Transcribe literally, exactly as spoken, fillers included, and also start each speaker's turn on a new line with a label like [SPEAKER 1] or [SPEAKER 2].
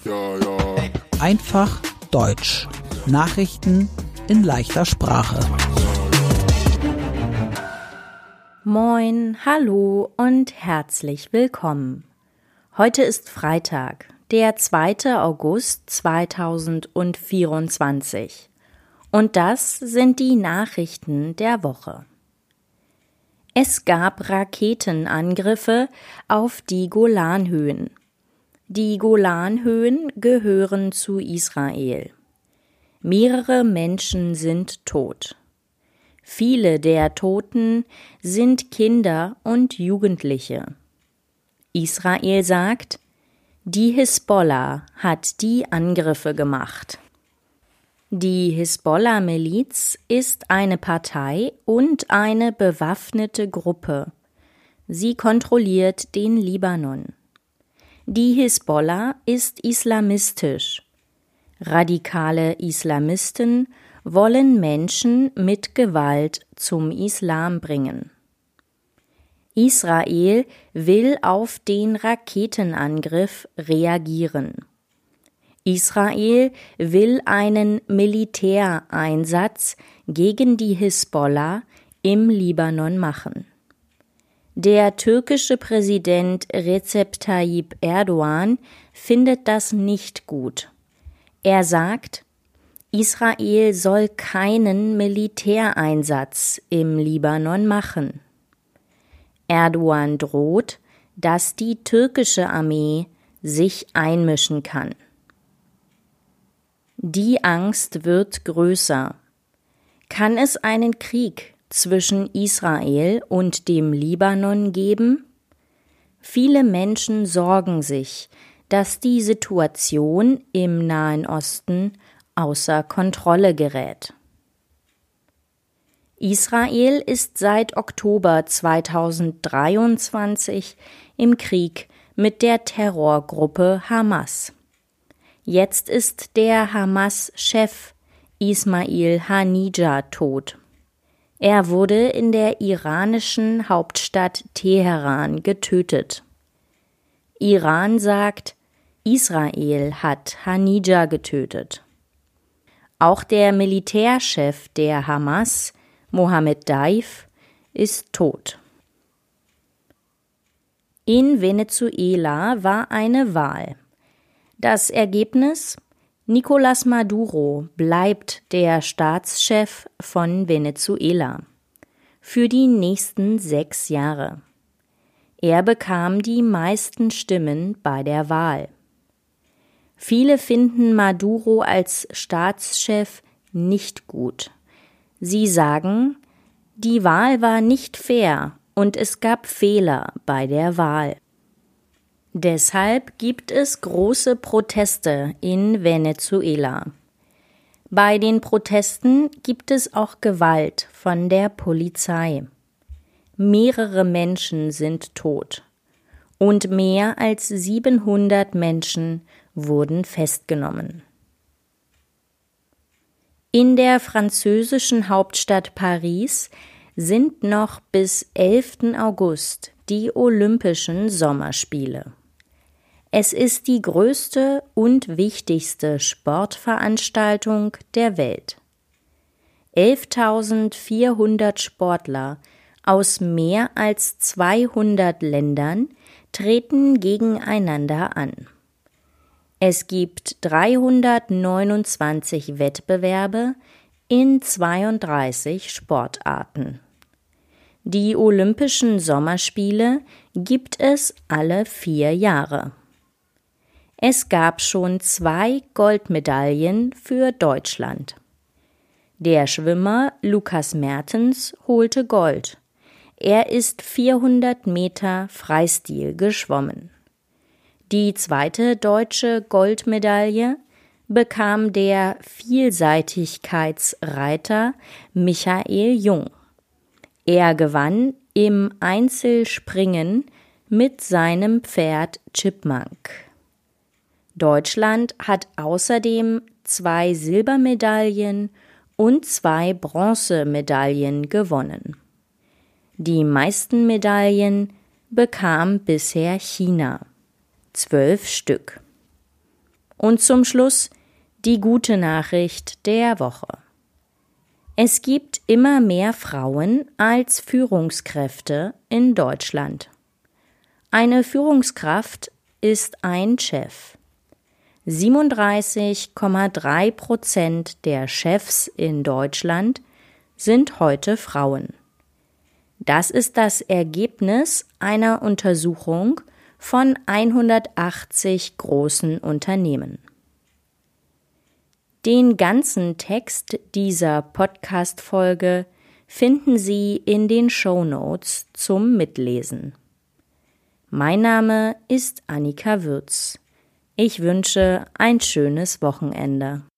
[SPEAKER 1] Einfach Deutsch. Nachrichten in leichter Sprache.
[SPEAKER 2] Moin, hallo und herzlich willkommen. Heute ist Freitag, der zweite August zweitausendvierundzwanzig. Und das sind die Nachrichten der Woche. Es gab Raketenangriffe auf die Golanhöhen. Die Golanhöhen gehören zu Israel. Mehrere Menschen sind tot. Viele der Toten sind Kinder und Jugendliche. Israel sagt, die Hisbollah hat die Angriffe gemacht. Die Hisbollah-Miliz ist eine Partei und eine bewaffnete Gruppe. Sie kontrolliert den Libanon. Die Hisbollah ist islamistisch. Radikale Islamisten wollen Menschen mit Gewalt zum Islam bringen. Israel will auf den Raketenangriff reagieren. Israel will einen Militäreinsatz gegen die Hisbollah im Libanon machen. Der türkische Präsident Recep Tayyip Erdogan findet das nicht gut. Er sagt, Israel soll keinen Militäreinsatz im Libanon machen. Erdogan droht, dass die türkische Armee sich einmischen kann. Die Angst wird größer. Kann es einen Krieg zwischen Israel und dem Libanon geben? Viele Menschen sorgen sich, dass die Situation im Nahen Osten außer Kontrolle gerät. Israel ist seit Oktober zweitausenddreiundzwanzig im Krieg mit der Terrorgruppe Hamas. Jetzt ist der Hamas-Chef Ismail Haniyeh tot. Er wurde in der iranischen Hauptstadt Teheran getötet. Iran sagt, Israel hat Haniyeh getötet. Auch der Militärchef der Hamas, Mohammed Daif, ist tot. In Venezuela war eine Wahl. Das Ergebnis: Nicolás Maduro bleibt der Staatschef von Venezuela für die nächsten sechs Jahre. Er bekam die meisten Stimmen bei der Wahl. Viele finden Maduro als Staatschef nicht gut. Sie sagen, die Wahl war nicht fair und es gab Fehler bei der Wahl. Deshalb gibt es große Proteste in Venezuela. Bei den Protesten gibt es auch Gewalt von der Polizei. Mehrere Menschen sind tot und mehr als siebenhundert Menschen wurden festgenommen. In der französischen Hauptstadt Paris sind noch bis elften August die Olympischen Sommerspiele. Es ist die größte und wichtigste Sportveranstaltung der Welt. elftausendvierhundert Sportler aus mehr als zweihundert Ländern treten gegeneinander an. Es gibt dreihundertneunundzwanzig Wettbewerbe in zweiunddreißig Sportarten. Die Olympischen Sommerspiele gibt es alle vier Jahre. Es gab schon zwei Goldmedaillen für Deutschland. Der Schwimmer Lukas Mertens holte Gold. Er ist vierhundert Meter Freistil geschwommen. Die zweite deutsche Goldmedaille bekam der Vielseitigkeitsreiter Michael Jung. Er gewann im Einzelspringen mit seinem Pferd Chipmunk. Deutschland hat außerdem zwei Silbermedaillen und zwei Bronzemedaillen gewonnen. Die meisten Medaillen bekam bisher China, zwölf Stück. Und zum Schluss die gute Nachricht der Woche. Es gibt immer mehr Frauen als Führungskräfte in Deutschland. Eine Führungskraft ist ein Chef. siebenunddreißig Komma drei Prozent der Chefs in Deutschland sind heute Frauen. Das ist das Ergebnis einer Untersuchung von hundertachtzig großen Unternehmen. Den ganzen Text dieser Podcast-Folge finden Sie in den Shownotes zum Mitlesen. Mein Name ist Annika Würz. Ich wünsche ein schönes Wochenende.